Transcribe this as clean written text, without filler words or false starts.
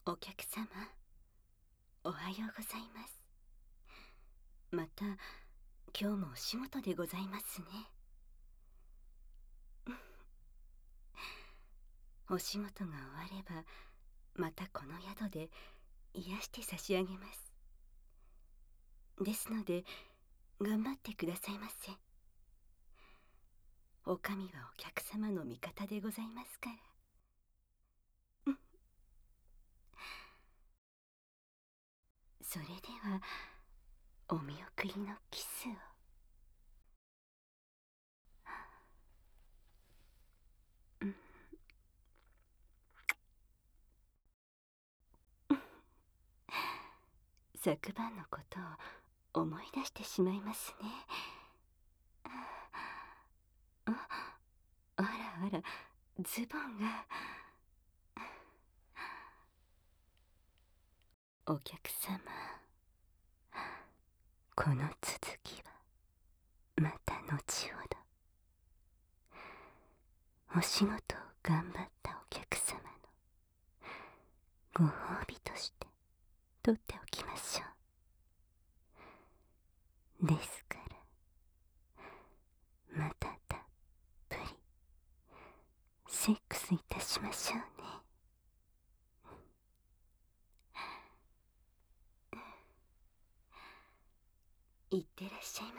お客様、おはようございます。また今日もお仕事でございますね。お仕事が終わればまたこの宿で癒して差し上げます。ですので頑張ってくださいませ。お上はお客様の味方でございますから。それではお見送りのキスを。昨晩のことを思い出してしまいますね。あらあら、ズボンが。お客様、この続きはまた後ほど。お仕事を頑張ったお客様のご褒美として取っておきましょう。ですからまたたっぷりセックスいたしましょうね。いってらっしゃいま